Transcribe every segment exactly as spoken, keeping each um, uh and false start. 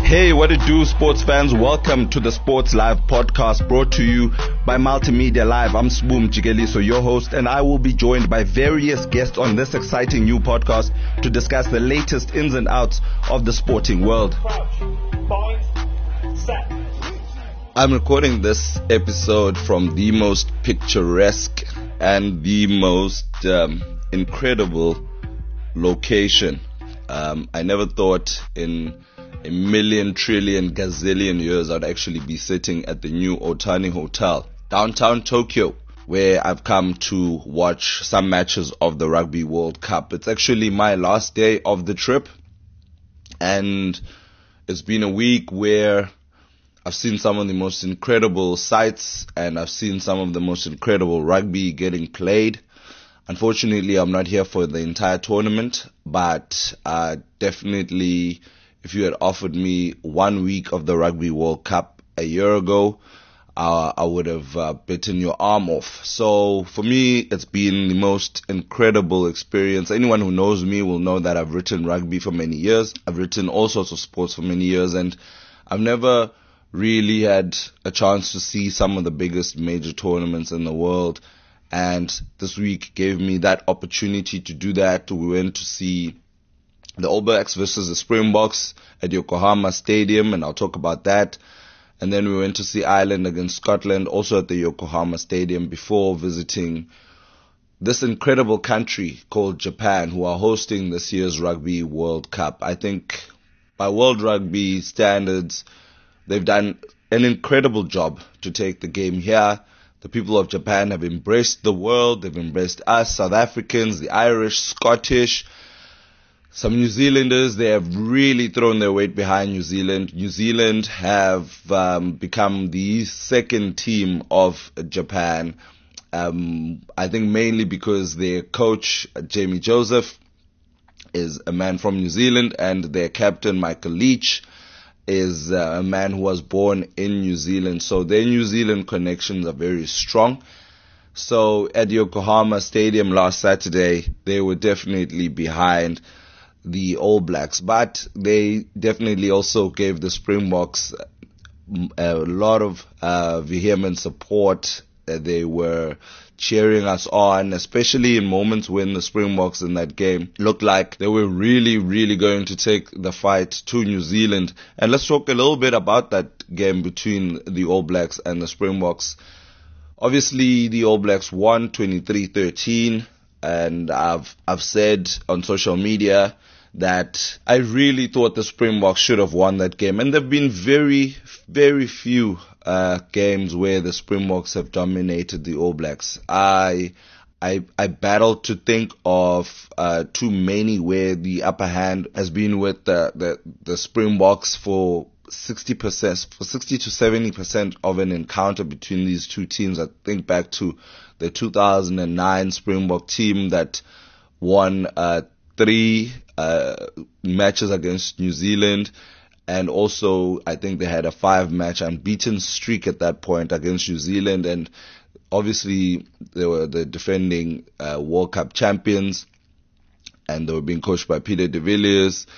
Hey, what it do, sports fans? Welcome to the Sports Live podcast brought to you by Multimedia Live. I'm Sboom Jigeliso, your host, and I will be joined by various guests on this exciting new podcast to discuss the latest ins and outs of the sporting world. I'm recording this episode from the most picturesque and the most um, incredible location. Um, I never thought in a million, trillion, gazillion years I'd actually be sitting at the new Otani Hotel, downtown Tokyo, where I've come to watch some matches of the Rugby World Cup. It's actually my last day of the trip, and it's been a week where I've seen some of the most incredible sights and I've seen some of the most incredible rugby getting played. Unfortunately, I'm not here for the entire tournament, but uh, definitely if you had offered me one week of the Rugby World Cup a year ago, uh, I would have uh, bitten your arm off. So for me, it's been the most incredible experience. Anyone who knows me will know that I've written rugby for many years. I've written all sorts of sports for many years, and I've never really had a chance to see some of the biggest major tournaments in the world. And this week gave me that opportunity to do that. We went to see the All Blacks versus the Springboks at Yokohama Stadium, and I'll talk about that. And then we went to see Ireland against Scotland, also at the Yokohama Stadium, before visiting this incredible country called Japan, who are hosting this year's Rugby World Cup. I think by world rugby standards, they've done an incredible job to take the game here. The people of Japan have embraced the world. They've embraced us, South Africans, the Irish, Scottish, some New Zealanders. They have really thrown their weight behind New Zealand. New Zealand have um, become the second team of Japan. Um, I think mainly because their coach, Jamie Joseph, is a man from New Zealand, and their captain, Michael Leach, is uh, a man who was born in New Zealand. So their New Zealand connections are very strong. So at Yokohama Stadium last Saturday, they were definitely behind the All Blacks, but they definitely also gave the Springboks a lot of uh, vehement support. Uh, they were cheering us on, especially in moments when the Springboks in that game looked like they were really, really going to take the fight to New Zealand. And let's talk a little bit about that game between the All Blacks and the Springboks. Obviously, the All Blacks won twenty-three thirteen, and I've I've said on social media that I really thought the Springboks should have won that game. And there have been very, very few uh, games where the Springboks have dominated the All Blacks. I I, I battled to think of uh, too many where the upper hand has been with the, the, the Springboks for sixty percent, for sixty to seventy percent of an encounter between these two teams. I think back to the two thousand nine Springbok team that won uh, three uh, matches against New Zealand. And also, I think they had a five-match unbeaten streak at that point against New Zealand. And obviously, they were the defending uh, World Cup champions, and they were being coached by Peter de Villiers.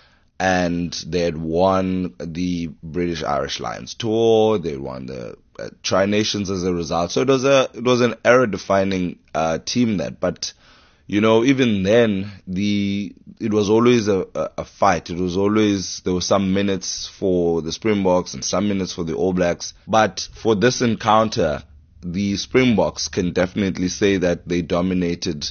And they had won the British Irish Lions tour. They won the uh, Tri Nations as a result. So it was a it was an era-defining uh, team that. But you know, even then, the it was always a, a, a fight. It was always, there were some minutes for the Springboks and some minutes for the All Blacks. But for this encounter, the Springboks can definitely say that they dominated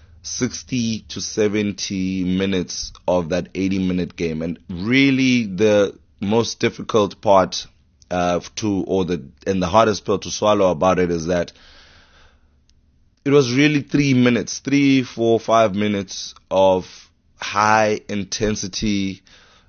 sixty to seventy minutes of that eighty minute game. And really the most difficult part uh, to, or the, and the hardest pill to swallow about it is that it was really three minutes, three, four, five minutes of high intensity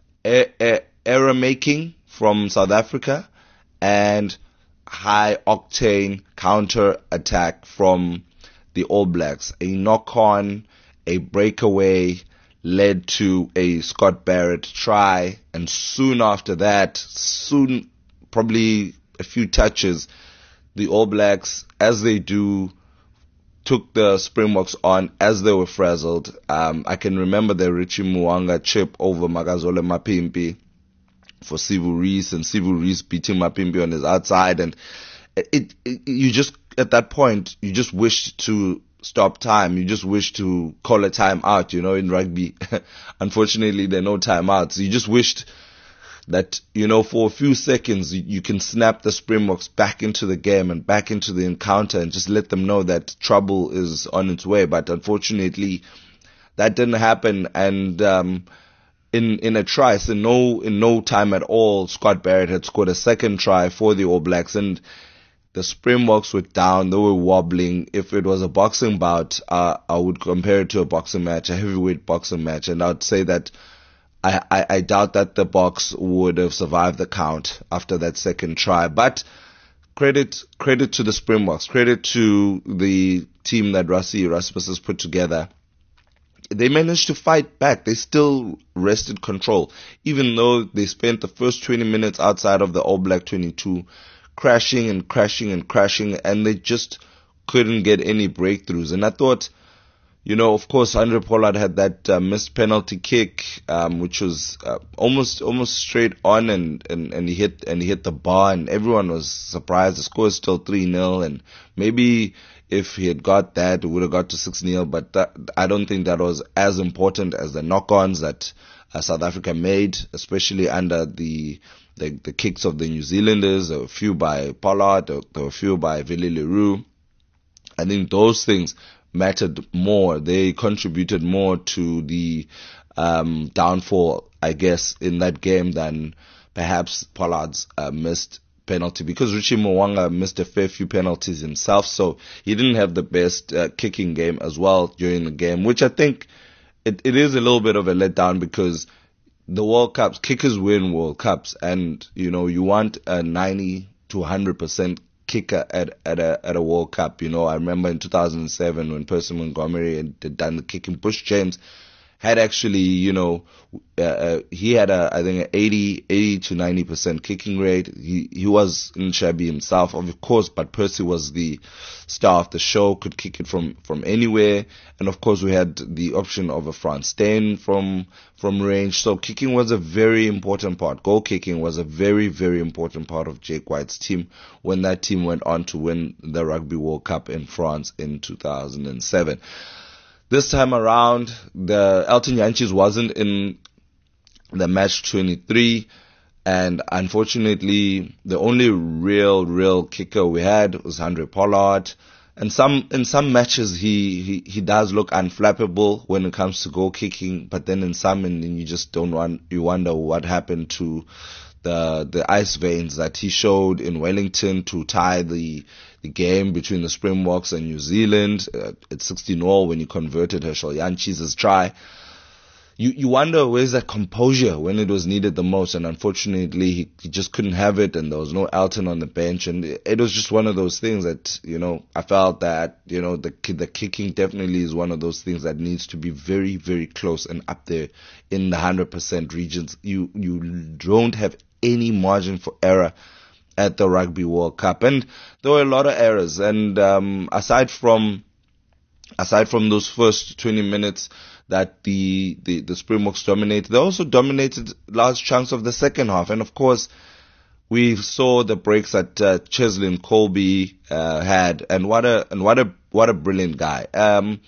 error making from South Africa and high octane counter attack from the All Blacks. A knock on, a breakaway led to a Scott Barrett try, and soon after that, soon, probably a few touches, the All Blacks, as they do, took the Springboks on as they were frazzled. Um, I can remember the Richie Muanga chip over Magazole Mapimpi, for Sivu Reese, and Sivu Reese beating Mapimpi on his outside, and it, it you just at that point you just wished to stop time. You just wish to call a time out. You know, in rugby, unfortunately, there are no timeouts. You just wished that, you know, for a few seconds you, you can snap the Springboks back into the game and back into the encounter and just let them know that trouble is on its way. But unfortunately, that didn't happen. And um, in in a try, so no in no time at all, Scott Barrett had scored a second try for the All Blacks, and the Springboks were down. They were wobbling. If it was a boxing bout, uh, I would compare it to a boxing match, a heavyweight boxing match, and I'd say that I, I, I doubt that the Boks would have survived the count after that second try. But credit credit to the Springboks, credit to the team that Rassie Erasmus has put together. They managed to fight back. They still wrested control, even though they spent the first twenty minutes outside of the All Black twenty-two, crashing and crashing and crashing, and they just couldn't get any breakthroughs. And I thought, you know, of course, Andre Pollard had that uh, missed penalty kick, um, which was uh, almost almost straight on, and, and, and he hit and he hit the bar, and everyone was surprised. The score is still three nil, and maybe if he had got that, it would have got to six nil. But that, I don't think that was as important as the knock-ons that uh, South Africa made, especially under the the, the kicks of the New Zealanders. There were a few by Pollard, there were a few by Willie Leroux. I think those things mattered more. They contributed more to the um, downfall, I guess, in that game than perhaps Pollard's uh, missed penalty, because Richie Mo'unga missed a fair few penalties himself, so he didn't have the best uh, kicking game as well during the game, which I think it, it is a little bit of a letdown, because the World Cups, kickers win World Cups, and you know, you want a ninety to one hundred percent kicker at at a at a World Cup. You know, I remember in two thousand seven when Percy Montgomery had done the kicking. Bush James had actually, you know, uh, uh, he had a I think an eighty, eighty to ninety percent kicking rate. He he was in shabby himself, of course, but Percy was the star of the show, could kick it from from anywhere, and of course we had the option of a Frans Steyn from from range. So kicking was a very important part. Goal kicking was a very very important part of Jake White's team when that team went on to win the Rugby World Cup in France in two thousand seven. This time around, the Elton Jantjies wasn't in the match twenty-three, and unfortunately, the only real, real kicker we had was Andre Pollard. And some in some matches, he, he, he does look unflappable when it comes to goal kicking, but then in some, and you just don't want, you wonder what happened to the the ice veins that he showed in Wellington to tie the the game between the Springboks and New Zealand uh, at sixteen all when he converted Herschel Jantjies' try. You you wonder where's that composure when it was needed the most, and unfortunately he, he just couldn't have it, and there was no Elton on the bench, and it, it was just one of those things that, you know, I felt that, you know, the the kicking definitely is one of those things that needs to be very very close and up there in the one hundred percent regions. You you don't have any margin for error at the Rugby World Cup, and there were a lot of errors. And um, aside from aside from those first twenty minutes that the, the the Springboks dominated, they also dominated large chunks of the second half. And of course, we saw the breaks that uh, Cheslin Kolbe uh, had, and what a and what a what a brilliant guy. Um,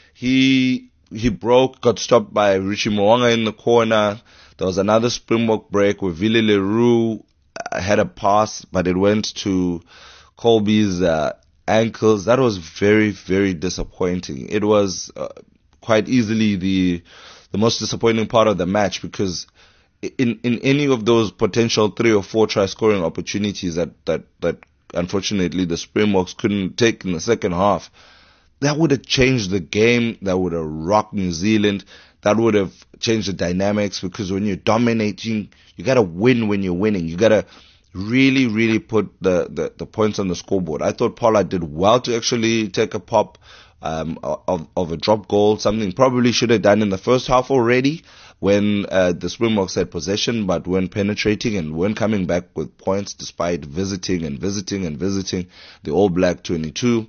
he he broke, got stopped by Richie Mo'unga in the corner. There was another Springbok break where Willie Leroux had a pass, but it went to Kolbe's uh, ankles. That was very, very disappointing. It was uh, quite easily the the most disappointing part of the match, because in in any of those potential three or four try scoring opportunities that that that unfortunately the Springboks couldn't take in the second half, that would have changed the game. That would have rocked New Zealand. That would have changed the dynamics, because when you're dominating, you gotta win when you're winning. You gotta really, really put the, the, the points on the scoreboard. I thought Pollard did well to actually take a pop um, of, of a drop goal, something probably should have done in the first half already when uh, the Springboks had possession, but when penetrating and when coming back with points despite visiting and visiting and visiting the All Black twenty-two.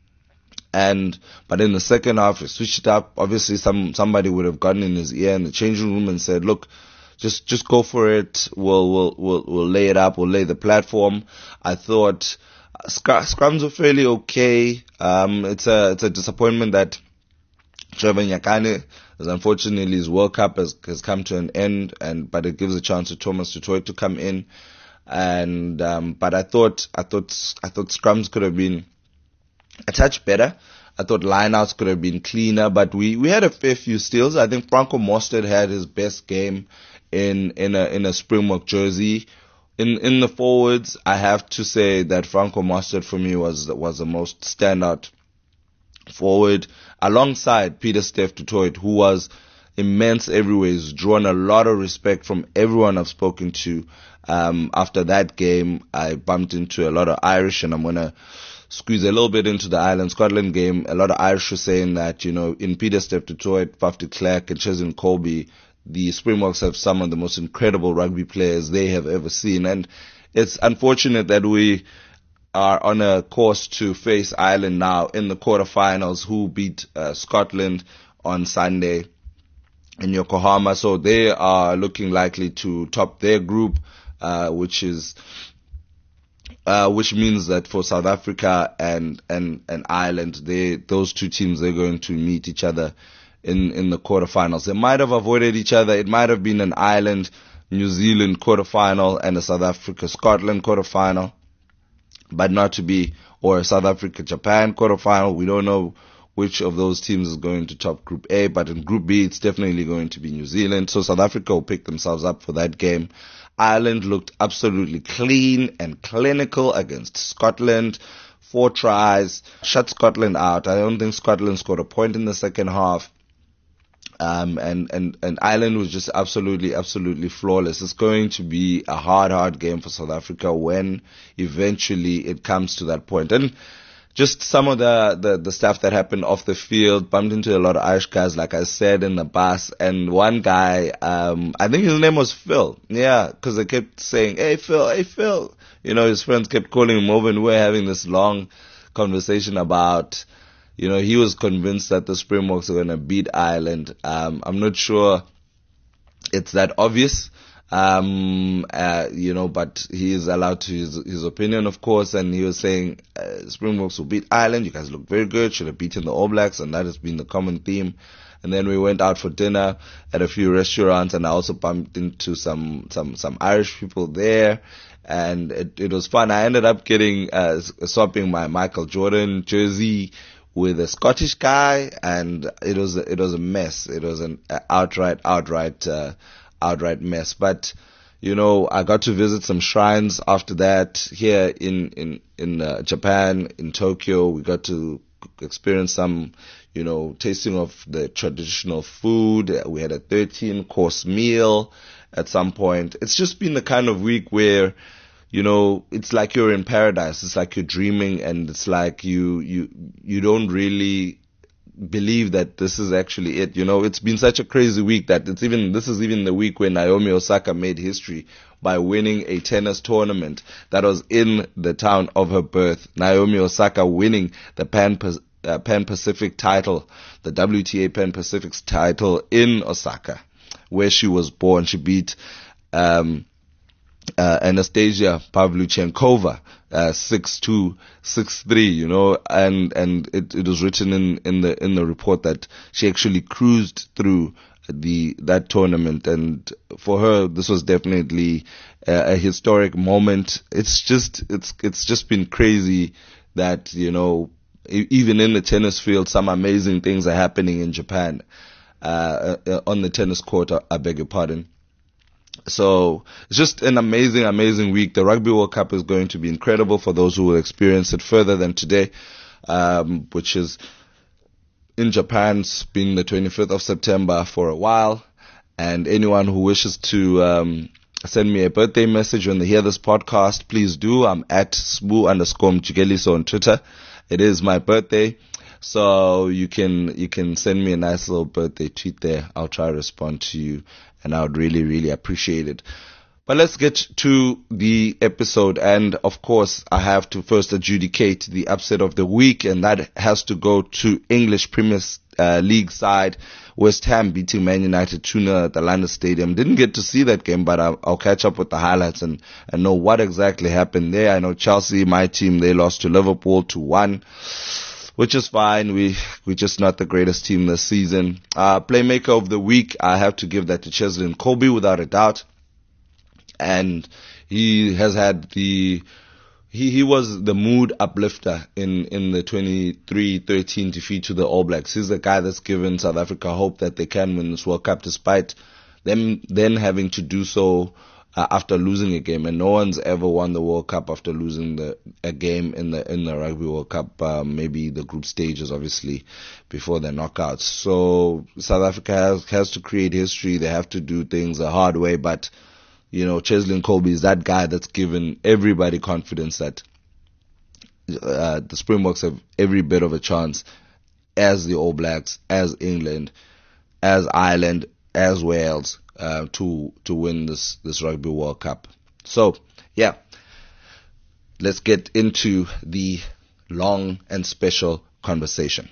And but in the second half, we switched it up. Obviously, some somebody would have gotten in his ear in the changing room and said, "Look, just just go for it. We'll we'll we'll we'll lay it up. We'll lay the platform. I thought scr- scrums were fairly okay. Um, it's a it's a disappointment that Trevor Nyakane, as unfortunately his World Cup has has come to an end, and but it gives a chance to Thomas du Toit to come in. And um, but I thought I thought I thought scrums could have been a touch better. I thought lineouts could have been cleaner, but we, we had a fair few steals. I think Franco Mostert had his best game in in a in a Springbok jersey. In in the forwards, I have to say that Franco Mostert for me was was the most standout forward, alongside Pieter-Steph du Toit, who was immense everywhere. He's drawn a lot of respect from everyone I've spoken to. Um, after that game, I bumped into a lot of Irish, and I'm gonna squeeze a little bit into the Ireland-Scotland game. A lot of Irish were saying that, you know, in Pieter-Steph du Toit, Faf de Klerk, and Cheslin Colby, the Springboks have some of the most incredible rugby players they have ever seen. And it's unfortunate that we are on a course to face Ireland now in the quarterfinals, who beat uh, Scotland on Sunday in Yokohama. So they are looking likely to top their group, uh, which is Uh, which means that for South Africa and, and, and Ireland, they, those two teams, they're going to meet each other in, in the quarterfinals. They might have avoided each other. It might have been an Ireland, New Zealand quarterfinal and a South Africa, Scotland quarterfinal, but not to be, or a South Africa, Japan quarterfinal. We don't know which of those teams is going to top Group A, but in Group B, it's definitely going to be New Zealand. So South Africa will pick themselves up for that game. Ireland looked absolutely clean and clinical against Scotland. Four tries, shut Scotland out. I don't think Scotland scored a point in the second half. Um, and, and, and Ireland was just absolutely, absolutely flawless. It's going to be a hard, hard game for South Africa when eventually it comes to that point. And just some of the, the, the stuff that happened off the field, bumped into a lot of Irish guys, like I said, in the bus. And one guy, um, I think his name was Phil. Yeah, because they kept saying, hey, Phil, hey, Phil. You know, his friends kept calling him over, and we were having this long conversation about, you know, he was convinced that the Springboks are going to beat Ireland. Um, I'm not sure it's that obvious. Um, uh, you know, but he is allowed to his, his opinion, of course, and he was saying, uh, Springboks will beat Ireland. You guys look very good. Should have beaten the All Blacks, and that has been the common theme. And then we went out for dinner at a few restaurants, and I also bumped into some, some, some Irish people there, and it, it was fun. I ended up getting, uh, swapping my Michael Jordan jersey with a Scottish guy, and it was, it was a mess. It was an outright, outright, uh, outright mess. But, you know, I got to visit some shrines after that here in, in, in uh, Japan, in Tokyo. We got to experience some, you know, tasting of the traditional food. We had a thirteen course meal at some point. It's just been the kind of week where, you know, it's like you're in paradise. It's like you're dreaming, and it's like you, you, you don't really believe that this is actually it. You know, it's been such a crazy week that it's even, this is even the week when Naomi Osaka made history by winning a tennis tournament that was in the town of her birth. Naomi Osaka winning the Pan, uh, Pan Pacific title, the W T A Pan Pacific title in Osaka, where she was born. She beat, um, Uh, Anastasia Pavlyuchenkova, uh, six two, six three, you know, and, and it, it was written in, in the, in the report that she actually cruised through the, that tournament. And for her, this was definitely a, a historic moment. It's just, it's, it's just been crazy that, you know, e- even in the tennis field, some amazing things are happening in Japan, uh, uh on the tennis court, I, I beg your pardon. So it's just an amazing, amazing week. The Rugby World Cup is going to be incredible for those who will experience it further than today, um, which is in Japan, being the twenty-fifth of September for a while. And anyone who wishes to um, send me a birthday message when they hear this podcast, please do. I'm at sbu underscore mjigeliso on Twitter. It is my birthday. So you can, you can send me a nice little birthday tweet there. I'll try to respond to you, and I would really, really appreciate it. But let's get to the episode. And of course, I have to first adjudicate the upset of the week, and that has to go to English Premier, uh, League side. West Ham beating Man United two nil at the London Stadium. Didn't get to see that game, but I'll, I'll catch up with the highlights and, and know what exactly happened there. I know Chelsea, my team, they lost to Liverpool two one. Which is fine. We, we're just not the greatest team this season. Uh, playmaker of the week, I have to give that to Cheslin Kolbe without a doubt. And he has had the, he, he was the mood uplifter in, in the twenty-three thirteen defeat to the All Blacks. He's the guy that's given South Africa hope that they can win this World Cup despite them then having to do so Uh, after losing a game, and no one's ever won the World Cup after losing the a game in the in the Rugby World Cup. Uh, maybe the group stages, obviously, before the knockouts. So South Africa has has to create history. They have to do things the hard way. But you know, Cheslin Kolbe is that guy that's given everybody confidence that uh, the Springboks have every bit of a chance, as the All Blacks, as England, as Ireland, as Wales. Uh, to to win this this Rugby World Cup. So yeah, let's get into the long and special conversation.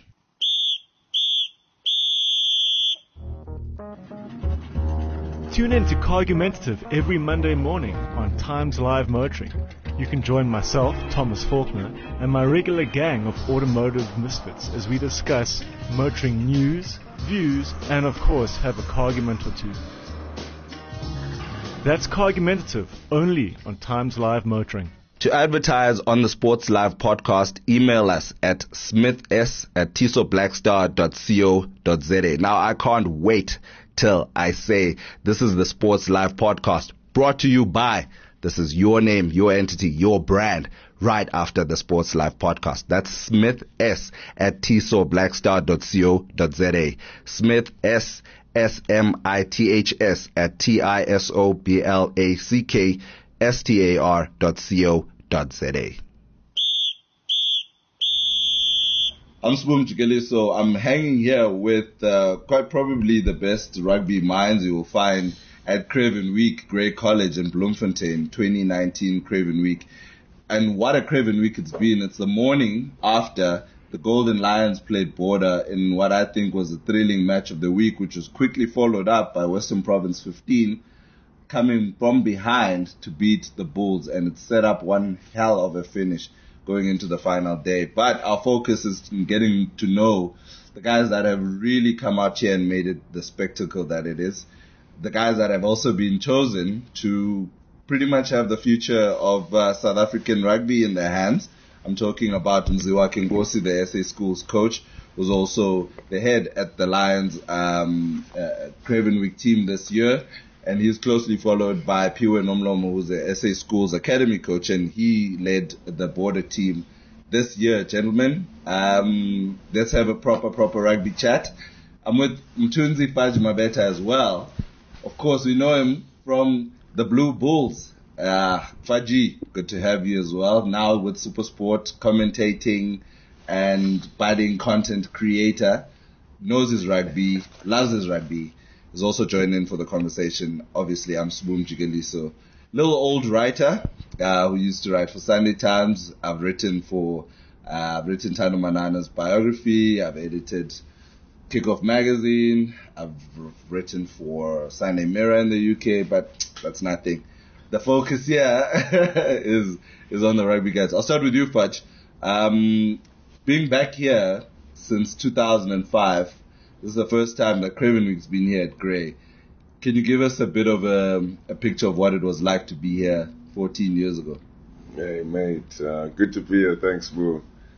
Tune in to Cargumentative every Monday morning on Times Live Motoring. You can join myself, Thomas Faulkner, and my regular gang of automotive misfits as we discuss motoring news, views, and of course have a cargument or two. That's Cargumentative, only on Times Live Motoring. To advertise on the Sports Live podcast, email us at smiths at tisoblackstar dot co dot za. Now, I can't wait till I say this is the Sports Live podcast brought to you by, this is your name, your entity, your brand, right after the Sports Live podcast. That's smiths at tisoblackstar dot co dot za. Smiths, S M I T H S at T I S O B L A C K S T A R dot co dot za. I'm Spoom Chikeli, so I'm hanging here with uh, quite probably the best rugby minds you will find at Craven Week, Grey College in Bloemfontein, twenty nineteen Craven Week. And what a Craven Week it's been. It's the morning after the Golden Lions played Border in what I think was a thrilling match of the week, which was quickly followed up by Western Province fifteen coming from behind to beat the Bulls, and it set up one hell of a finish going into the final day. But our focus is in getting to know the guys that have really come out here and made it the spectacle that it is. The guys that have also been chosen to pretty much have the future of uh, South African rugby in their hands. I'm talking about Mziwa Kingosi, the S A Schools coach, who's also the head at the Lions um, uh, Craven Week team this year. And he's closely followed by Piwe Nomlomo, who's the S A Schools Academy coach, and he led the Border team this year. Gentlemen, um, let's have a proper, proper rugby chat. I'm with Mthunzi Fudge Mabeta as well. Of course, we know him from the Blue Bulls. Uh, Faji, good to have you as well. Now with SuperSport, commentating and budding content creator, knows his rugby, loves his rugby. Is also joining in for the conversation. Obviously, I'm Spoom Jigaliso, little old writer uh, who used to write for Sunday Times. I've written for, uh, I've written Tano Manana's biography. I've edited Kickoff Magazine. I've written for Sunday Mirror in the U K, but that's nothing. The focus here is is on the rugby guys. I'll start with you, Fudge. Um, being back here since two thousand five, this is the first time that Craven Week's been here at Grey. Can you give us a bit of a, a picture of what it was like to be here fourteen years ago? Hey, mate. Uh, good to be here. Thanks, bro.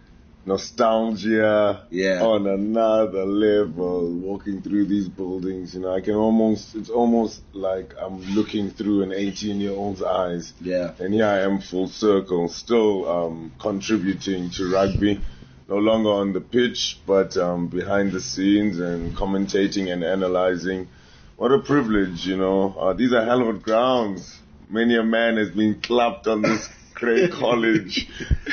Nostalgia yeah. on another level, walking through these buildings. You know, I can almost, it's almost like I'm looking through an eighteen-year-old's eyes. Yeah. And here I am full circle, still um, contributing to rugby. No longer on the pitch, but um, behind the scenes and commentating and analyzing. What a privilege, you know. Uh, these are hallowed grounds. Many a man has been clapped on this Grey College.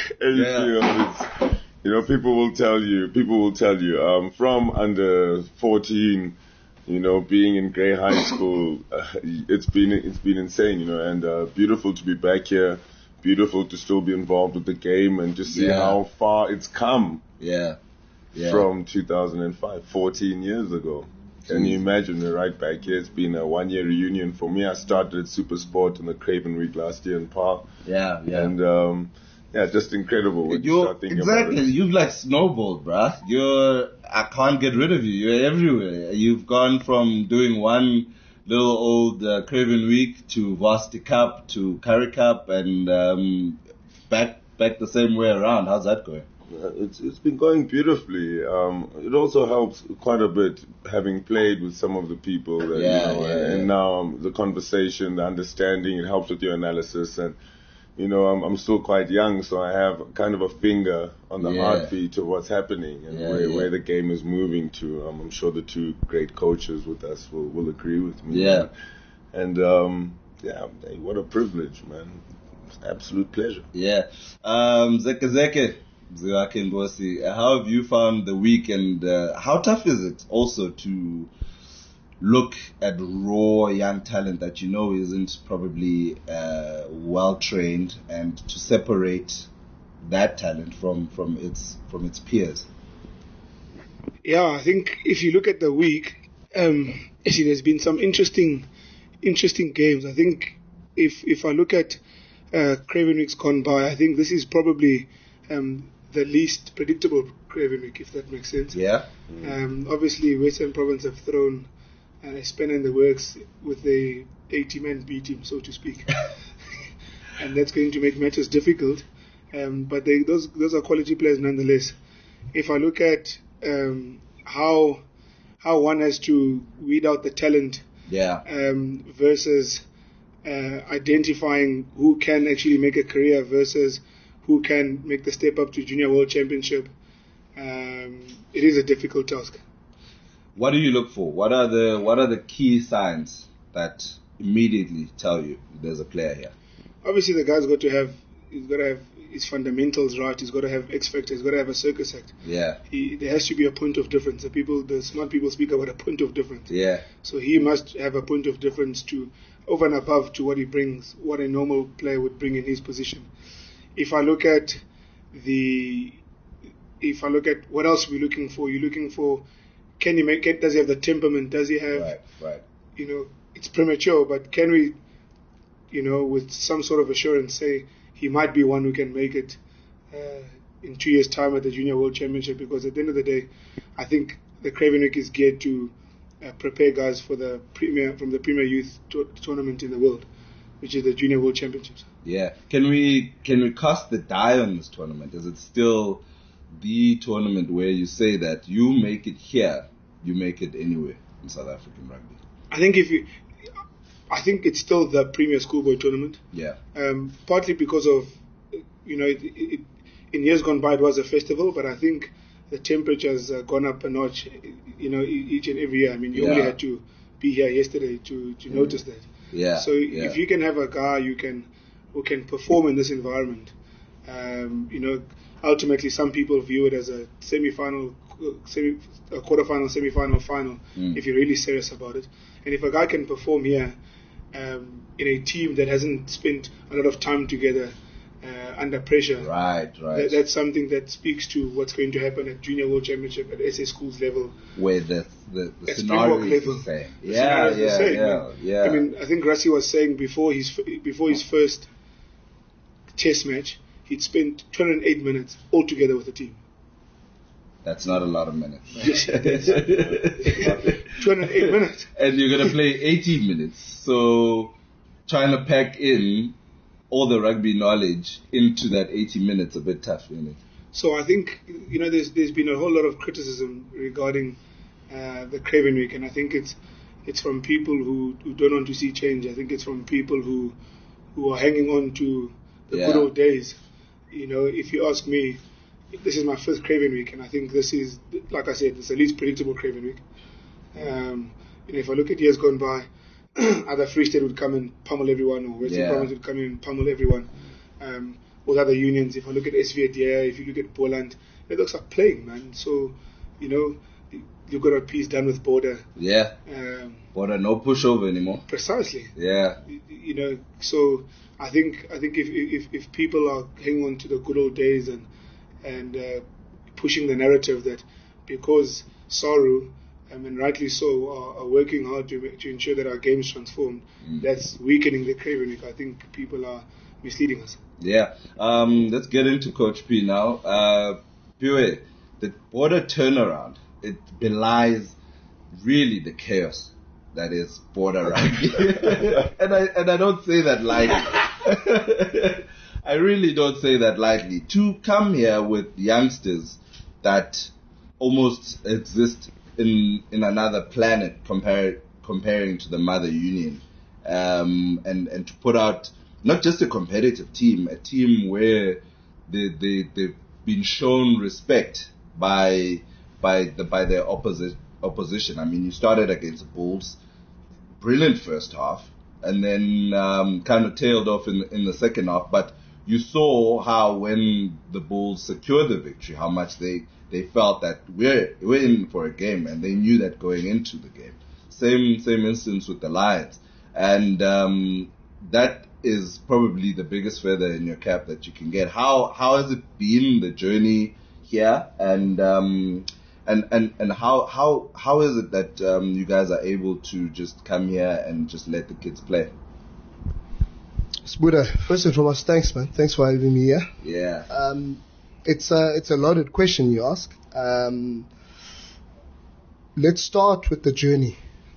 Yeah. You know, people will tell you, people will tell you, um, from under fourteen, you know, being in Grey High School, uh, it's been, it's been insane, you know, and, uh, beautiful to be back here. Beautiful to still be involved with the game and to see yeah. how far it's come. Yeah. yeah. from two thousand five, fourteen years ago. Can you imagine the right back here? It's been a one-year reunion for me. I started at Super Sport in the Craven Week last year in Park. Yeah, yeah. And, um, yeah, just incredible when you You're, start thinking exactly. about it. You've like snowballed, bruh. You're, I can't get rid of you. You're everywhere. You've gone from doing one little old uh, Craven Week to Varsity Cup to Curry Cup and um, back back the same way around. How's that going? Uh, It's it's been going beautifully. Um, it also helps quite a bit having played with some of the people, that, Yeah, you know, yeah, and yeah. now um, the conversation, the understanding, it helps with your analysis. And you know, I'm I'm still quite young, so I have kind of a finger on the Yeah. heartbeat of what's happening and Yeah, where, yeah. where the game is moving to. Um, I'm sure the two great coaches with us will, will agree with me. Yeah. And um, yeah, hey, what a privilege, man! It's an absolute pleasure. Yeah. Um, Zeke Zeke, Zeke Mbosi, how have you found the week, and uh, how tough is it also to look at raw young talent that you know isn't probably uh, well trained, and to separate that talent from, from its from its peers? Yeah, I think if you look at the week, um, actually there's been some interesting, interesting games. I think if if I look at uh, Craven Weeks gone by, I think this is probably um, the least predictable Craven Week, if that makes sense. Yeah. Um, obviously, Western Province have thrown uh, a spanner in the works with the eighty-man B team, so to speak, and that's going to make matters difficult. Um, but they, those those are quality players nonetheless. If I look at um, how how one has to weed out the talent Yeah. um, versus uh, identifying who can actually make a career versus who can make the step up to Junior World Championship, um, it is a difficult task. What do you look for? What are the what are the key signs that immediately tell you there's a player here? Obviously, the guy's got to have he's got to have his fundamentals right. He's got to have X factor. He's got to have a circus act. Yeah. He, there has to be a point of difference. The people, the smart people, speak about a point of difference. Yeah. So he must have a point of difference to over and above to what he brings, what a normal player would bring in his position. If I look at the, if I look at what else we're looking for, you're looking for, can he make it? Does he have the temperament? Does he have, Right. Right. you know, it's premature, but can we, you know, with some sort of assurance say he might be one who can make it uh, in two years' time at the Junior World Championship? Because at the end of the day, I think the Craven Week is geared to uh, prepare guys for the premier from the Premier Youth to- tournament in the world, which is the Junior World Championships. Yeah. Can we can we cast the die on this tournament? Is it still the tournament where you say that you make it here, you make it anywhere in South African rugby? I think if you, I think it's still the Premier Schoolboy tournament. Yeah. Um, partly because of, you know, it, it, in years gone by it was a festival, but I think the temperature has uh, gone up a notch, you know, e- each and every year. I mean, you Yeah. only had to be here yesterday to, to notice that. Yeah. So yeah. if you can have a guy you can who can perform in this environment, um, you know, ultimately some people view it as a semi-final, uh, semi, a quarter-final, semi-final, final, Mm. if you're really serious about it. And if a guy can perform here um, in a team that hasn't spent a lot of time together uh, under pressure, Right, right. that, that's something that speaks to what's going to happen at Junior World Championship at S A schools level. Where the the, the At scenario Springbok is level. the same. The Yeah, scenario is the yeah, same, yeah, man. yeah. I mean, I think Rassie was saying before his f- before his first test match, he'd spent two hundred eight minutes altogether with the team. That's not a lot of minutes. Yes, it is. two hundred eight minutes. And you're going to play eighteen minutes. So trying to pack in all the rugby knowledge into that eighty minutes a bit tough, isn't it? So I think, you know, there's there's been a whole lot of criticism regarding uh, the Craven Week, and I think it's it's from people who, who don't want to see change. I think it's from people who who are hanging on to the Yeah. good old days. You know, if you ask me, this is my first Craven Week, and I think this is, like I said, it's the least predictable Craven Week. Um, you know, if I look at years gone by, either Free State would come and pummel everyone, or Western Yeah. Province would come in and pummel everyone. Um, with other unions, if I look at S V A D A, if you look at Poland, it looks like playing, man. So, you know, you've got a piece done with Border. Yeah. Um, But uh, no pushover anymore. precisely. Yeah. You, you know, so I think I think if if if people are hanging on to the good old days and and uh, pushing the narrative that because Saru, um, and rightly so, are, are working hard to to ensure that our game is transformed, mm. that's weakening the Craven Week. I think people are misleading us. Yeah. Um, let's get into Coach P now. Uh, Pure, the border turnaround, it belies really the chaos that is border rugby. and I and I don't say that lightly. I really don't say that lightly. To come here with youngsters that almost exist in in another planet compare, comparing to the mother union, um, and, and to put out not just a competitive team, a team where they, they, they've been shown respect by by the by their opposi- opposition. I mean, you started against the Bulls, brilliant first half, and then um, kind of tailed off in in the second half. But you saw how when the Bulls secured the victory, how much they, they felt that we're we're in for a game, and they knew that going into the game. Same same instance with the Lions, and um, that is probably the biggest feather in your cap that you can get. How how has it been, the journey here, and um, and and and how how how is it that um, you guys are able to just come here and just let the kids play? Sbuda, first and foremost, thanks, man. Thanks for having me here. Yeah. Um, it's a it's a loaded question you ask. Um, let's start with the journey.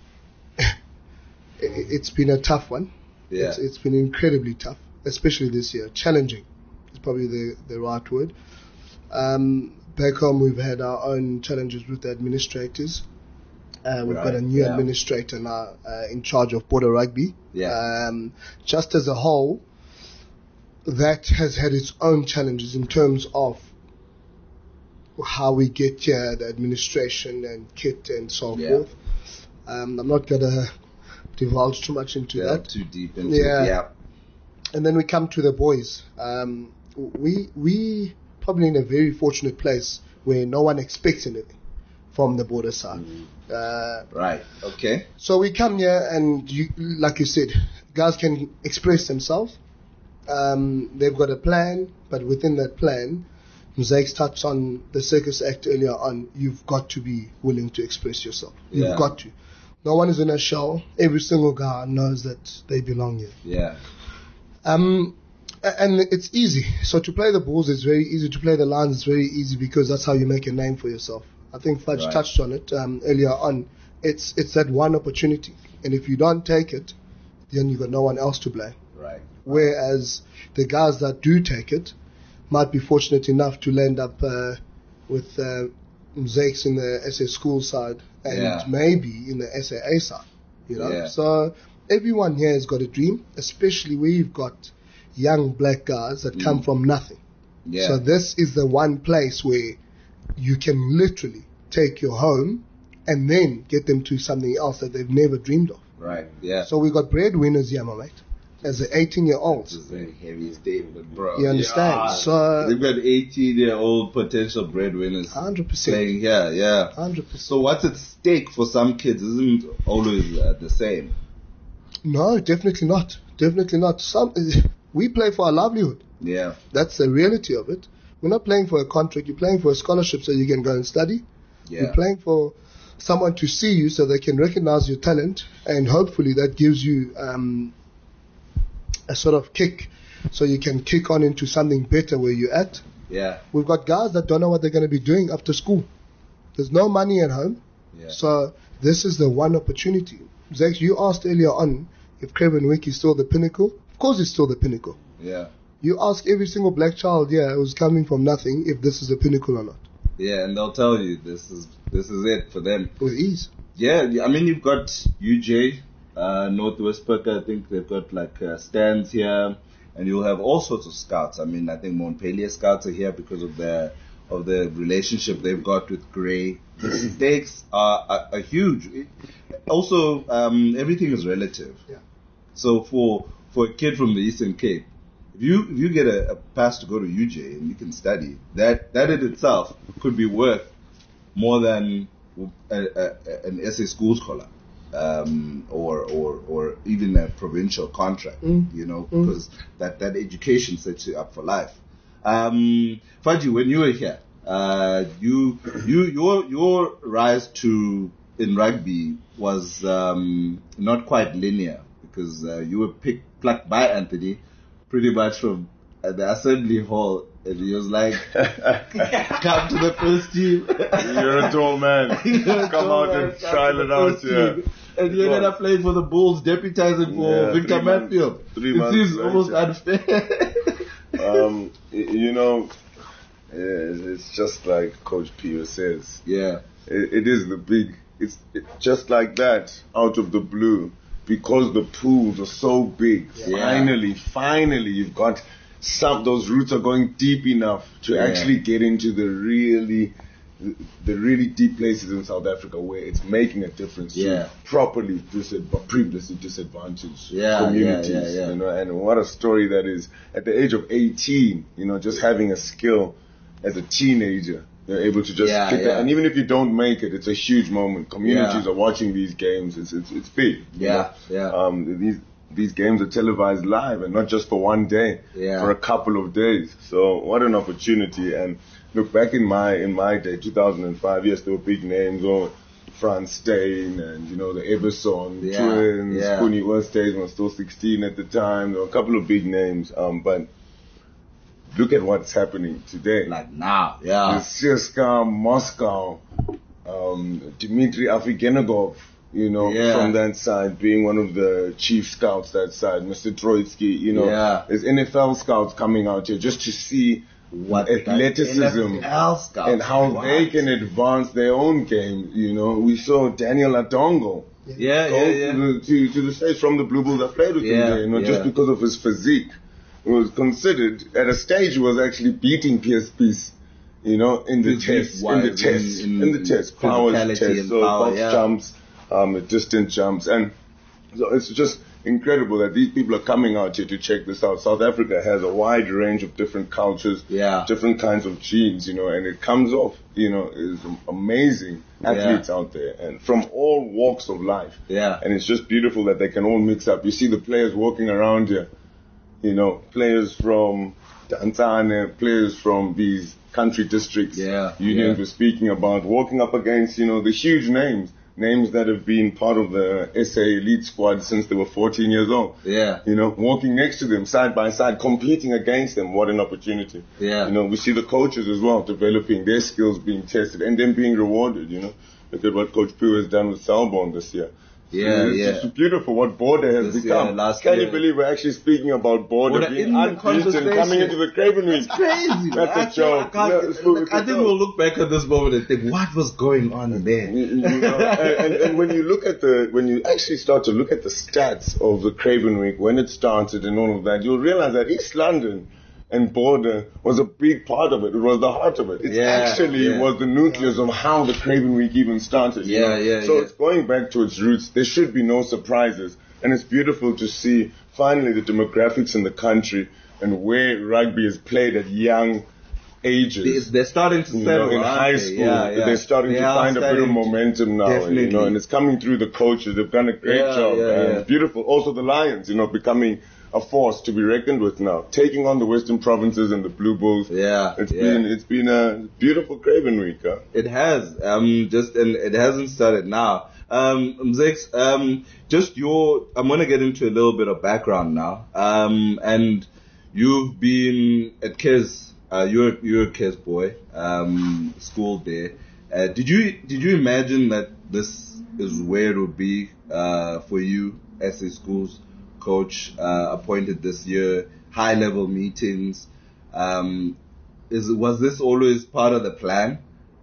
It's been a tough one. Yeah. It's, it's been incredibly tough, especially this year. Challenging is probably the, the right word. Um, back home, we've had our own challenges with the administrators. Uh, we've right. got a new yeah. administrator now uh, in charge of border rugby. Yeah. Um, just as a whole, that has had its own challenges in terms of how we get here, the administration and kit and so yeah. forth. Um, I'm not going to divulge too much into yeah, that. Too deep into yeah. it. Yeah. And then we come to the boys. Um, we we probably in a very fortunate place where no one expects anything from the border side. Mm. Uh, right. Okay. So we come here and, you, like you said, guys can express themselves. Um, they've got a plan, but within that plan, Mosaic's touched on the Circus Act earlier on. You've got to be willing to express yourself. You've yeah. got to. No one is in a show. Every single guy knows that they belong here. Yeah. Um, and it's easy. So to play the Bulls is very easy. To play the Lions is very easy because that's how you make a name for yourself. I think Fudge right. touched on it um, earlier on. It's it's that one opportunity, and if you don't take it, then you've got no one else to blame. Right. Whereas the guys that do take it might be fortunate enough to land up uh, with uh, Mosaics in the S A school side and yeah. maybe in the S A A side. You know, yeah. so everyone here has got a dream, especially where you've got young black guys that mm. come from nothing. Yeah. So this is the one place where you can literally take your home and then get them to something else that they've never dreamed of. Right, yeah. So we got breadwinners here, my mate. As an eighteen-year-old. This is a very heavy statement, bro. You understand? Yeah. So they've got eighteen-year-old potential breadwinners one hundred percent. playing here, yeah. one hundred percent. So what's at stake for some kids isn't always uh, the same. No, definitely not. Definitely not. Some we play for our livelihood. Yeah. That's the reality of it. We're not playing for a contract. You're playing for a scholarship so you can go and study. Yeah. You're playing for someone to see you so they can recognize your talent, and hopefully that gives you um, a sort of kick so you can kick on into something better where you're at. Yeah. We've got guys that don't know what they're going to be doing after school. There's no money at home. Yeah. So this is the one opportunity. Zach, you asked earlier on if Craven Week is still the pinnacle. Of course it's still the pinnacle. Yeah. You ask every single black child here who's coming from nothing if this is the pinnacle or not. Yeah, and they'll tell you this is this is it for them. With ease. Yeah, I mean you've got U J, uh, Northwest Perka, I think they've got like uh, stands here, and you'll have all sorts of scouts. I mean, I think Montpellier scouts are here because of their of the relationship they've got with Grey. The stakes are, are, are huge. Also, um, everything is relative. Yeah. So for for a kid from the Eastern Cape, if you if you get a, a pass to go to U J and you can study, that that in itself could be worth more than a, a, an S A school scholar, um, or or or even a provincial contract. Mm. You know, Mm. because that that education sets you up for life. Um, Faji, when you were here, uh, you, you, your, your rise to in rugby was um, not quite linear because uh, you were picked, plucked by Anthony pretty much from uh, the assembly hall, and he was like, "Come to the first team." You're a tall man. Come Come out and trial it out, yeah. And you ended up playing for the Bulls, deputizing for Yeah, Victor three months- Matfield. three It months seems later. almost unfair. um, y- you know, it's it's just like Coach Pio says. Yeah. It, it is the big. It's it, just like that, out of the blue, because the pools are so big. Yeah. Finally, finally, you've got some. Those roots are going deep enough to Yeah. actually get into the really, the really deep places in South Africa where it's making a difference Yeah. to properly disadv- previously disadvantaged Yeah, communities. yeah, yeah, yeah. You know, and what a story that is. At the age of eighteen, you know, just having a skill as a teenager. You're able to just Yeah, get yeah. that, and even if you don't make it, it's a huge moment. Communities Yeah. are watching these games. It's it's it's big. you Yeah, know? yeah. Um, these these games are televised live, and not just for one day, Yeah. for a couple of days. So what an opportunity! And look, back in my in my day, two thousand five, yes, there were big names, or Franz Steyn, and you know the Eberson Yeah, twins, yeah. Spoonie Oosthuizen was still sixteen at the time. There were a couple of big names, um, but look at what's happening today. Like now, yeah. With C S K A, Moscow, um, Dmitry Afigenogov, you know, Yeah. from that side, being one of the chief scouts that side, Mister Troitsky, you know, Yeah. there's N F L scouts coming out here just to see What athleticism N F L scouts, and how what? they can advance their own game. You know, we saw Daniel Adongo Yeah, go yeah, yeah. To, the, to, to the States from the Blue Bulls that played with him Yeah, there, you know, yeah. just because of his physique. It was considered, at a stage, he was actually beating P S P's, you know, in the test, in the Physique-wise, test, in- in, in the test, power physicality test, and so power, box yeah. jumps, um, distant jumps, and so it's just incredible that these people are coming out here to check this out. South Africa has a wide range of different cultures, Yeah. different kinds of genes, you know, and it comes off, you know, is amazing athletes out there, and from all walks of life. Yeah. And it's just beautiful that they can all mix up. You see the players walking around here, you know, players from Tanzania, players from these country districts, Yeah, unions yeah. we're speaking about, walking up against, you know, the huge names, names that have been part of the S A elite squad since they were fourteen years old. Yeah. You know, walking next to them, side by side, competing against them. What an opportunity. Yeah. You know, we see the coaches as well developing their skills, being tested, and then being rewarded, you know. Look at what Coach Pugh has done with Selborne this year. Yeah, it's yeah. just beautiful what Border has This year, become. last Can year. you believe we're actually speaking about Border Border being in the unbeaten conversation. coming into the Craven Week? Crazy. That's a I joke. can't- No, it's- like, it's I a think joke. we'll look back at this moment and think, what was going on there? You- you know, and, and, and when you look at the, when you actually start to look at the stats of the Craven Week, when it started and all of that, you'll realize that East London and Border was a big part of it. It was the heart of it. It Yeah, actually yeah. was the nucleus of how the Craven Week even started. you Yeah, know? yeah, So yeah. it's going back to its roots. There should be no surprises. And it's beautiful to see finally the demographics in the country and where rugby is played at young ages. They- They're starting to You settle know, in aren't high they? school, Yeah, yeah. they're starting They to are find a bit of starting to- momentum now, you Definitely. know, and it's coming through the coaches. They've done a great Yeah, job, yeah, and yeah. it's beautiful. Also, the Lions, you know, becoming a force to be reckoned with now, taking on the Western Provinces and the Blue Bulls. Yeah, it's yeah. been it's been a beautiful Craven Week. Huh? It has. Um, just and it hasn't started now. Um, Mzex, um, just your. I'm gonna get into a little bit of background now. Um, and you've been at Kes. Uh, you're you're a Kes boy. Um, schooled there. Uh, did you did you imagine that this is where it would be uh, for you as a school's coach, uh, appointed this year? High level meetings. Um, is was this always part of the plan,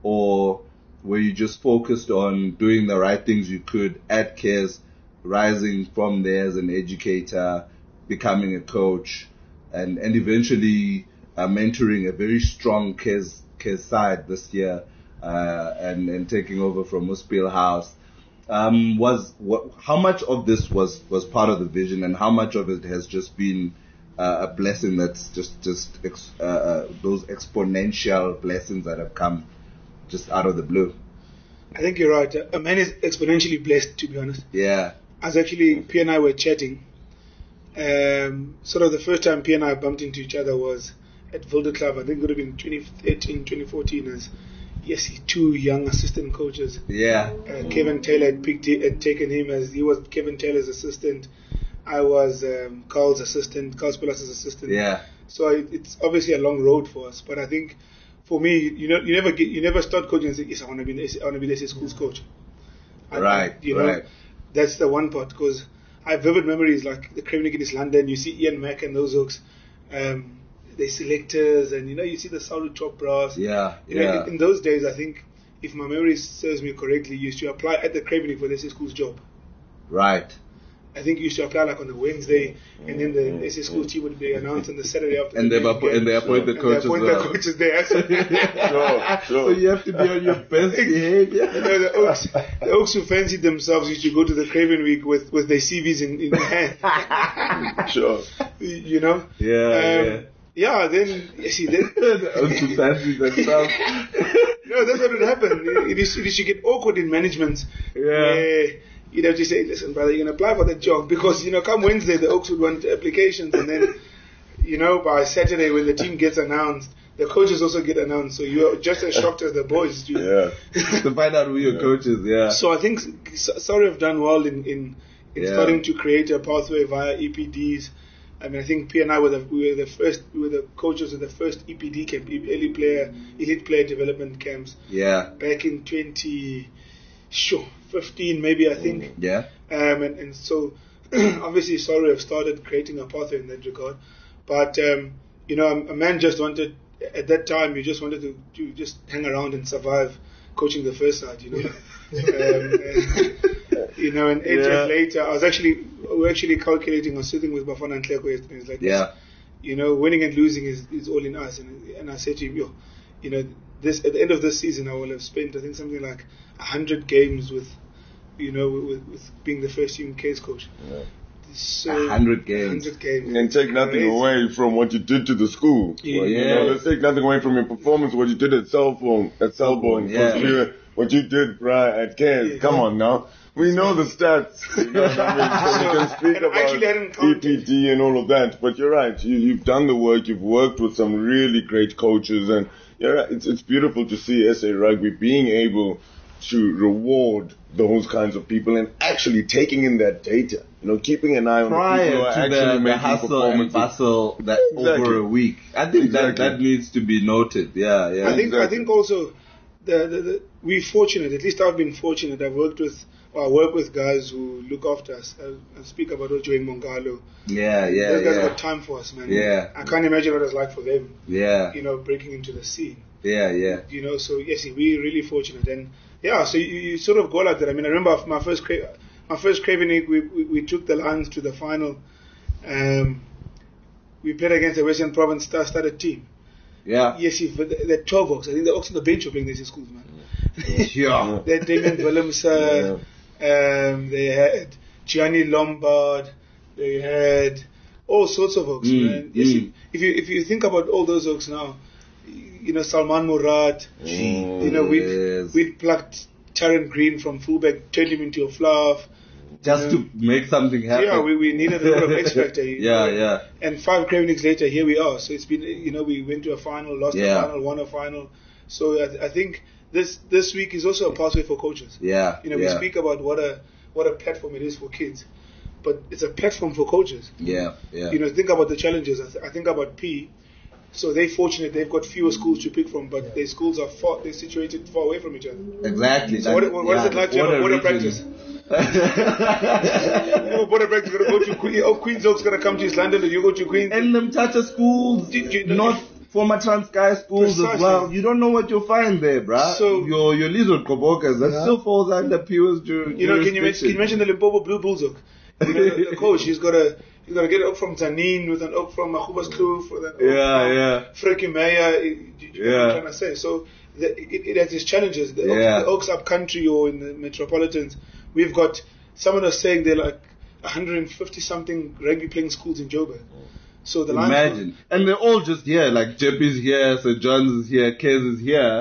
or were you just focused on doing the right things you could at Kes, rising from there as an educator, becoming a coach, and and eventually uh, mentoring a very strong Kes Kes side this year, uh, and and taking over from Muspel House? Um, was what? How much of this was was part of the vision, and how much of it has just been uh, a blessing that's just just ex, uh, uh, those exponential blessings that have come just out of the blue? I think you're right. A man is exponentially blessed, to be honest. Yeah, As actually P and I were chatting, um, sort of the first time P and I bumped into each other was at Wilde Club. I think it would have been twenty thirteen, twenty fourteen as yes, two young assistant coaches. Yeah. Uh, Kevin Taylor had picked had taken him as he was Kevin Taylor's assistant. I was um, Carl's assistant, Carl Spillas's assistant. Yeah. So it, it's obviously a long road for us, but I think for me, you know, you never get, you never start coaching and say, yes, I want to be, I want to be the S A Schools coach. I, Right. You know, right. that's the one part because I have vivid memories like the Craven League in East London. You see Ian Mack and those Oaks. Um, they selectors and you know you see the Saulu Chop Brass. Yeah. You know, yeah. in, in those days, I think if my memory serves me correctly, you used to apply at the Craven League for the S A Schools job. Right. I think you used to apply like on the Wednesday, and then the S A Schools team would be announced on the Saturday after. And the they appo- and they appoint the and coaches. They appoint well. the coaches there. So, Sure, So sure. you have to be on your best behavior. you know, the Oaks, the Oaks who fancied themselves used to go to the Craven Week with, with their C Vs in, in hand. Sure. You know. Yeah. Um, yeah. Yeah. Then you see then. The own to fancy themselves. No, that's what would happen. It, it, is, it is you get awkward in management. Yeah. Where you'd have to say, listen, brother, you're going to apply for that job because, you know, come Wednesday, the Oaks would want applications. And then, you know, by Saturday when the team gets announced, the coaches also get announced. So you're just as shocked as the boys. Yeah. To find out who your coach is, yeah. So I think Surrey have done well in, in, in Yeah. starting to create a pathway via E P Ds. I mean, I think P and I were the, we were the first, we were the coaches of the first E P D camp, elite player, elite player development camps Yeah. back in twenty, sure, fifteen maybe I think. Yeah. Um, and, and so obviously Surrey have started creating a pathway in that regard. But, um, you know, a, a man just wanted, at that time, you just wanted to, to just hang around and survive coaching the first side, you know. um, and, you know, and eight Yeah. years later, I was actually, we were actually calculating, I was sitting with Bafana and Tleko yesterday. It's like, Yeah. you know, winning and losing is, is all in us. And, and I said to him, yo, you know, this at the end of this season, I will have spent, I think, something like one hundred games with, you know, with, with being the first team case coach. Yeah. So, one hundred games. one hundred games. And take nothing Crazy. away from what you did to the school. Yeah. Well, you Yeah. know, let's take nothing away from your performance, what you did at Cell Phone, at Cellbone, and Yeah. Conspira, what you did prior at Cares. Yeah. Come on now. We know the stats. You know what I mean? So we can speak And I actually hadn't about E counted. P D and all of that. But you're right. You, you've done the work. You've worked with some really great coaches. And you're right. It's, it's beautiful to see S A Rugby being able to reward those kinds of people and actually taking in that data. You know, keeping an eye on the people Prior who are to actually the, the making hustle and performances. bustle that Exactly. over a week. I think that, Exactly. that needs to be noted. Yeah, yeah. I think I Exactly. think also the, the, the we're fortunate. At least I've been fortunate. I've worked with or I work with guys who look after us. I, I speak about Ojo and Mongalo. Yeah, yeah, Those guys yeah. got time for us, man. Yeah. I can't imagine what it's like for them. Yeah, You know, breaking into the scene. yeah, yeah. You know, so yes, we're really fortunate. And yeah, so you, you sort of go like that. I mean, I remember my first cra- my first Craven League, we, we we took the Lions to the final. Um, we played against the Western Province star-studded team. Yeah. Yes, if the, the twelve Oaks. I think the Oaks on the bench were playing these schools, man. Yeah. They had Damien Willems, uh, um, they had Gianni Lombard, they had all sorts of Oaks, Mm, man. Yes, mm. if, if you if you think about all those Oaks now, you know, Salman Murad, you know, we Yes. we plucked Taron Green from fullback, turned him into a fluff. Just to make something happen. Yeah, we, we needed a lot of X factor. you Yeah, know. yeah. And five Craven Leagues later, here we are. So it's been, you know, we went to a final, lost Yeah. a final, won a final. So I, I think this this week is also a pathway for coaches. Yeah, You know, yeah. we speak about what a what a platform it is for kids, but it's a platform for coaches. Yeah, yeah. You know, think about the challenges. I, th- I think about P. So they're fortunate; they've got fewer schools to pick from, but their schools are far, they're situated far away from each other. Exactly. So what, what, what is it like to have a border practice? You know, border practice. You're gonna go to Queen, oh, Queens Oaks gonna come to East London, and you go to Queens. And them charter schools, Did you- not former Transkei schools as Precisely. well. You don't know what you'll find there, bruh. So- your your lizard kobokas, that Yeah. still falls under P O S ju- You know, can you, mention, can you mention the Limpopo Blue Bulls Oak? You know, the, the coach, he's got a he's got to get an oak from Tanin with an oak from Mahubas Kloof with an oak Yeah, from yeah. Freaky Meyer. You know what Yeah. I'm trying to say? So the, it, it has its challenges. The, Yeah. oaks, the Oaks up country or in the metropolitans, we've got someone was saying they're like one hundred fifty something rugby playing schools in Joburg. So the Lions- Imagine. And they're all just here, like Jeppy's here, Sir John's is here, Kez is here.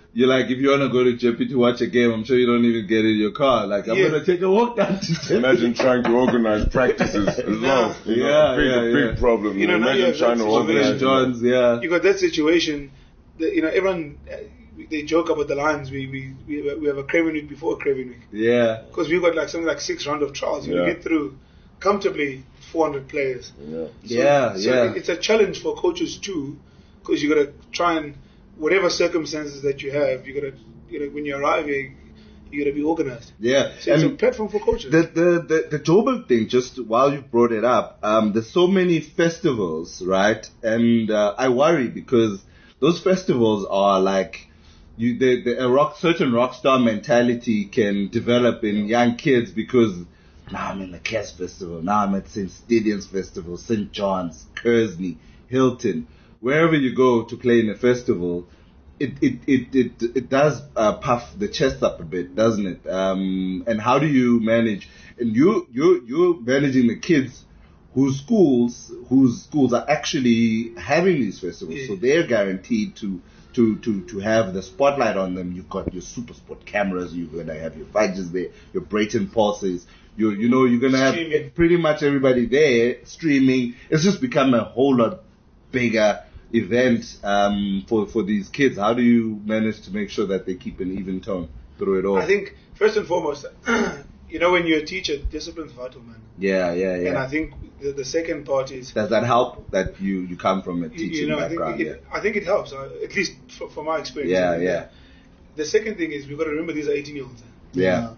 you're like, if you want to go to Jeppe to watch a game, I'm sure you don't even get in your car. Like, I'm Yeah. going to take a walk down to Jeppe. Imagine trying to organize practices as well. You know, Yeah, a big, yeah, a big yeah. problem. You know, now you Imagine have trying that to situation. organize. John's, yeah. You got that situation. That, you know, everyone uh, they joke about the Lions. We we we, we have a Craven week before a Craven week Yeah. because we've got like something like six round of trials. You Yeah. get through comfortably four hundred players. Yeah. So, Yeah, so yeah. it's a challenge for coaches too, because you got to try and whatever circumstances that you have, you got to you know when you arrive here, you got to be organized. Yeah. So it's a And platform for coaches. the, the, the, the Joburg thing, just while you brought it up, um, there's so many festivals, right? And uh, I worry because those festivals are like, you, the, the, a rock, certain rock star mentality can develop in young kids because now I'm in the Cass Festival, now I'm at Saint Stadium's Festival, Saint John's, Kersney, Hilton. Wherever you go to play in a festival, it it it it, it does uh, puff the chest up a bit, doesn't it? Um, and how do you manage? And you you you're managing the kids whose schools whose schools are actually having these festivals, Yeah. so they're guaranteed to. To, to, to have the spotlight on them. You've got your super sport cameras, you're gonna have your fighters there, your Brayton pulses, you you know, you're gonna have Streaming. pretty much everybody there streaming. It's just become a whole lot bigger event um, for, for these kids. How do you manage to make sure that they keep an even tone through it all? I think first and foremost, you know, when you're a teacher, discipline's vital, man. yeah, yeah, yeah. And I think the, the second part is Does that help that you, you come from a you- teaching you know, I think background? it, I think it helps, uh, at least for, for my experience. yeah, yeah, The second thing is we've got to remember these are eighteen year olds. yeah,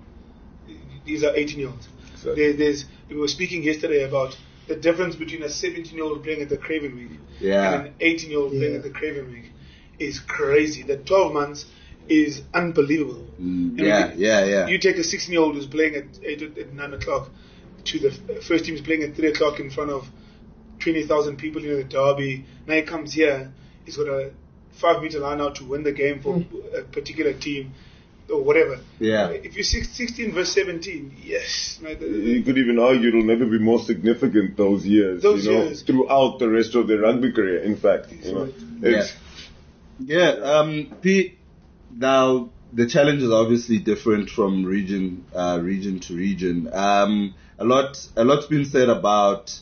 These are eighteen year olds. Exactly. There, there's we were speaking yesterday about the difference between a seventeen year old playing at the Craven Week yeah, and an eighteen year old playing Yeah. at the Craven Week is crazy. That twelve months is unbelievable. Mm, You know, yeah, you- yeah, yeah. You take a sixteen year old who's playing at eight at, at nine o'clock to the f- first team's playing at three o'clock in front of twenty thousand people, you know, the derby. Now he comes here, he's got a five meter line out to win the game for a particular team or whatever. Yeah. If you're six, sixteen verse seventeen, yes. Man, the- the- You could even argue it'll never be more significant those years, Those you know, years. throughout the rest of their rugby career. In fact, you know, it's, Yeah, um, Pete, now the challenge is obviously different from region uh, region to region. Um, a lot a lot's been said about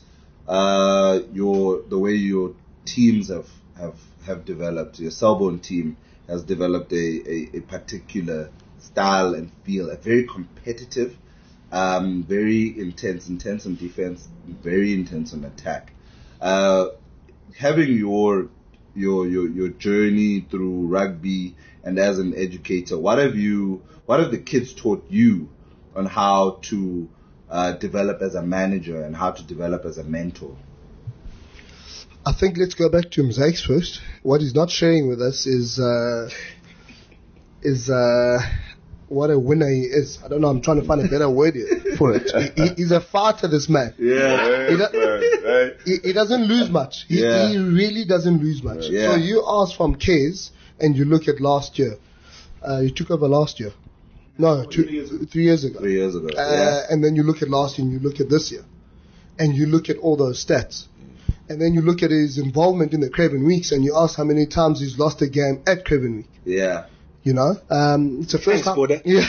uh, your the way your teams have have, have developed. Your Selborne team has developed a, a, a particular style and feel, a very competitive, um, very intense, intense on defense, very intense on attack. Uh, having your your your your journey through rugby and as an educator, what have you what have the kids taught you on how to uh, develop as a manager and how to develop as a mentor? I think let's go back to Mzakes first. What he's not sharing with us is uh, is uh, what a winner he is. I don't know. I'm trying to find a better word here for it. He, he- he's a fighter, this man. Yeah, He, Yes, do- man, right? he, he doesn't lose much. He, Yeah. he really doesn't lose much. Yeah. So you ask from Kez and you look at last year. Uh, you took over last year. No, two, Three years ago. three years ago. three years ago. Uh, yeah, And then you look at last year and you look at this year. And you look at all those stats. And then you look at his involvement in the Craven Weeks and you ask how many times he's lost a game at Craven Week. yeah. You know? Um, it's the first Thanks, time. Boda. Yeah.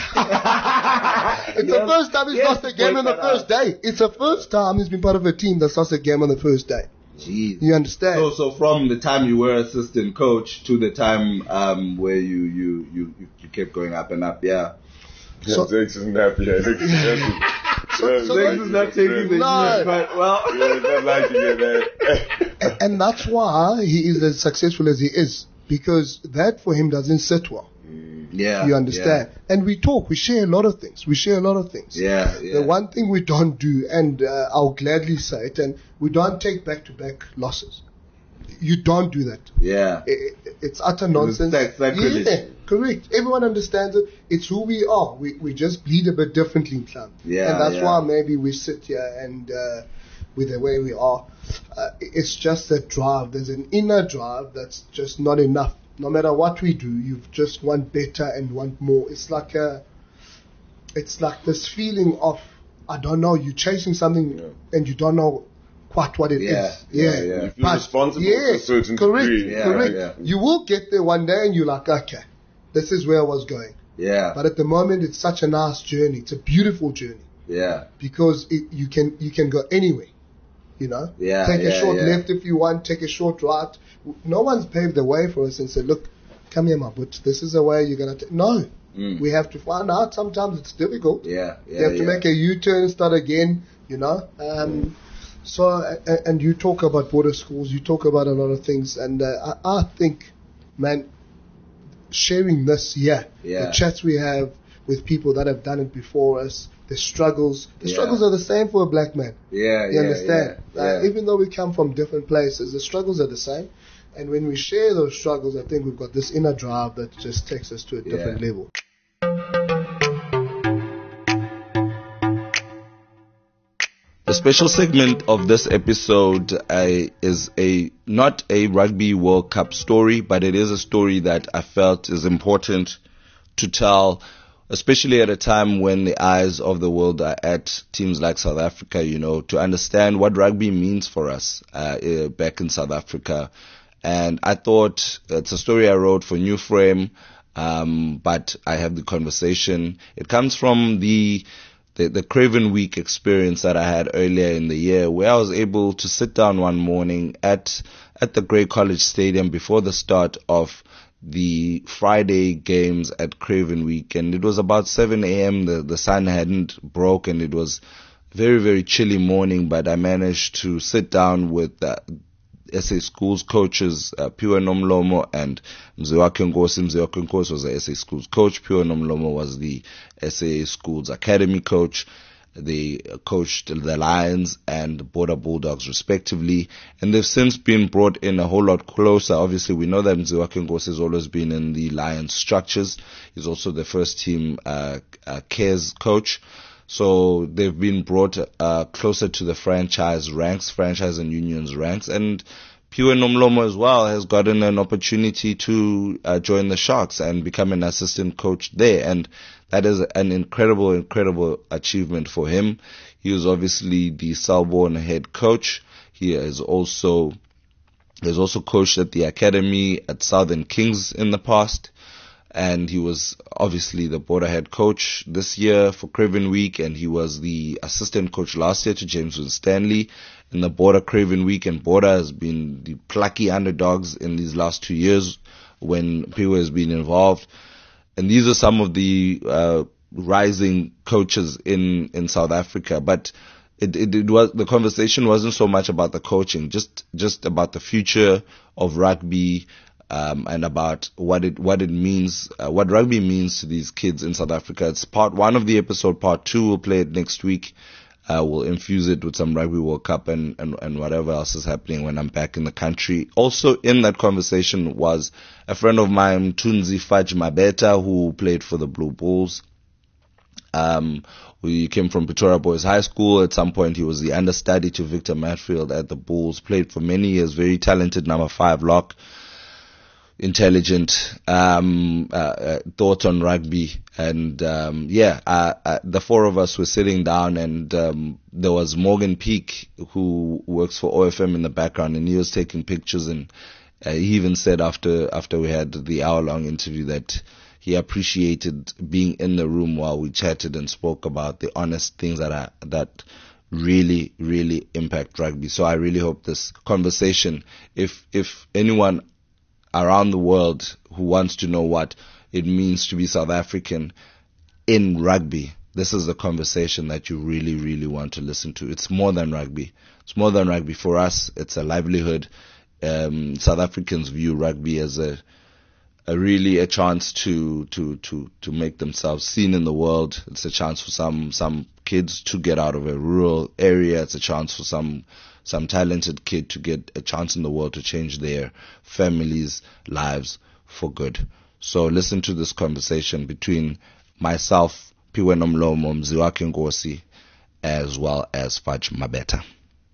It's the Yes. first time he's Yes, lost a game point on the that first day. It's the first time he's been part of a team that's lost a game on the first day. Jeez. You understand? So, so from the time you were assistant coach to the time um, where you, you, you, you kept going up and up, yeah. Yeah, So- Jakes isn't happy. I think he's happy. So- Yeah, so Jakes this is not taking the No. news, but well. Yeah, he's not liking it, man. and, and that's why he is as successful as he is. Because that for him doesn't sit well. Yeah. You understand? And we talk, we share a lot of things. We share a lot of things. Yeah, yeah. The one thing we don't do, and uh, I'll gladly say it, and we don't take back-to-back losses. You don't do that. Yeah. I- I- It's utter nonsense. sac- sacrilege. Yeah, correct. Everyone understands it. It's who we are. We we just bleed a bit differently in club. Yeah, And that's yeah. why maybe we sit here and uh, with the way we are, uh, it's just that drive. There's an inner drive that's just not enough. No matter what we do, you just want better and want more. It's like a, it's like this feeling of, I don't know, you're chasing something Yeah. and you don't know quite what it is. Yeah, yeah, yeah. You feel responsible to a certain correct, degree. Yeah, correct. yeah. You will get there one day and you're like, okay, this is where I was going. Yeah. But at the moment, it's such a nice journey. It's a beautiful journey. Yeah. Because it, you can you can go anywhere. You know? Yeah. Take yeah, a short yeah. left if you want, take a short right. No one's paved the way for us and said, look, come here, my butt. This is the way you're going to take. No. Mm. We have to find out. Sometimes it's difficult. Yeah. yeah you have to yeah. make a U-turn, start again, you know? Um, mm. So, and, and you talk about border schools, you talk about a lot of things, and uh, I, I think, man, sharing this, yeah, yeah, the chats we have with people that have done it before us, the struggles, the yeah. struggles are the same for a black man. Yeah, you yeah, understand? Yeah, uh, yeah. Even though we come from different places, the struggles are the same. And when we share those struggles, I think we've got this inner drive that just takes us to a different yeah. level. The special segment of this episode uh, is a not a Rugby World Cup story, but it is a story that I felt is important to tell, especially at a time when the eyes of the world are at teams like South Africa, you know, to understand what rugby means for us uh, uh, back in South Africa. And I thought it's a story I wrote for New Frame, um, but I have the conversation. It comes from the The, the Craven Week experience that I had earlier in the year, where I was able to sit down one morning at at the Grey College Stadium before the start of the Friday games at Craven Week, and it was about seven a.m. The the sun hadn't broke, and it was very very chilly morning. But I managed to sit down with uh, S A Schools coaches, uh, Piwe Nomlomo and Mziwake Nkosi. Mziwake Nkosi was the S A Schools coach. Piwe Nomlomo was the S A Schools Academy coach. They coached the Lions and Border Bulldogs respectively. And they've since been brought in a whole lot closer. Obviously, we know that Mziwake Nkosi has always been in the Lions structures. He's also the first team uh, uh, cares coach. So they've been brought uh, closer to the franchise ranks, franchise and unions ranks. And Piwe Nomlomo as well has gotten an opportunity to uh, join the Sharks and become an assistant coach there. And that is an incredible, incredible achievement for him. He was obviously the Selborne head coach. He has also, has also coached at the academy at Southern Kings in the past. And he was obviously the Border head coach this year for Craven Week, and he was the assistant coach last year to James Winstanley in the Border Craven Week. And Border has been the plucky underdogs in these last two years when Piwe has been involved. And these are some of the uh, rising coaches in, in South Africa. But it, it, it was the conversation wasn't so much about the coaching, just just about the future of rugby. Um, and about what it what it means, uh, what rugby means to these kids in South Africa. It's part one of the episode. Part two, we'll play it next week. Uh, we'll infuse it with some Rugby World Cup and, and, and whatever else is happening when I'm back in the country. Also in that conversation was a friend of mine, Tunzi Fudge Mabeta, who played for the Blue Bulls. Um, we came from Pretoria Boys High School. At some point, he was the understudy to Victor Matfield at the Bulls. Played for many years. Very talented number five lock. Intelligent, um, uh, uh, thought on rugby. And, um, yeah, uh, uh, the four of us were sitting down, and, um, there was Morgan Peake, who works for O F M in the background, and he was taking pictures. And uh, he even said after, after we had the hour long interview that he appreciated being in the room while we chatted and spoke about the honest things that are, that really, really impact rugby. So I really hope this conversation, if, if anyone around the world who wants to know what it means to be South African in rugby, this is the conversation that you really, really want to listen to. It's more than rugby. It's more than rugby. For us, it's a livelihood. Um, South Africans view rugby as a, a really a chance to, to, to, to make themselves seen in the world. It's a chance for some, some kids to get out of a rural area. It's a chance for some some talented kid to get a chance in the world to change their families' lives for good. So listen to this conversation between myself, Piwe Nomlomo, Mziwake Nkosi, as well as Fudge Mabeta.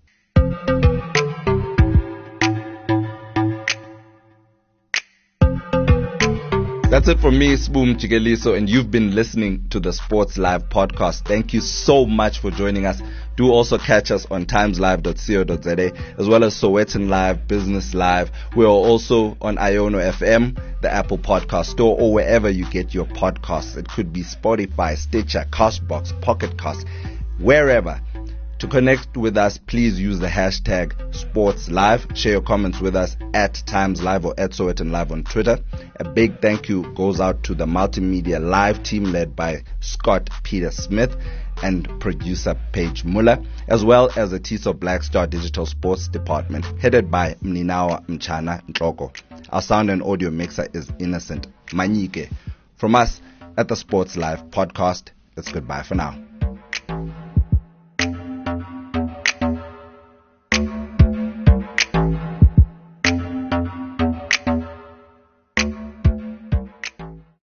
That's it from me, Spoom Chigeliso, and you've been listening to the Sports Live podcast. Thank you so much for joining us. Do also catch us on times live dot co dot za, as well as Sowetan Live, Business Live. We are also on Iono F M, the Apple Podcast Store, or wherever you get your podcasts. It could be Spotify, Stitcher, Castbox, Pocket Cast, wherever. To connect with us, please use the hashtag SportsLive. Share your comments with us at Times Live or at Sowetan Live on Twitter. A big thank you goes out to the Multimedia Live team led by Scott Peter Smith and producer Paige Muller, as well as the Tiso Black Star Digital Sports Department, headed by Mninawa Mchana Ntloko. Our sound and audio mixer is Innocent Manyike. From us at the Sports Live podcast, it's goodbye for now.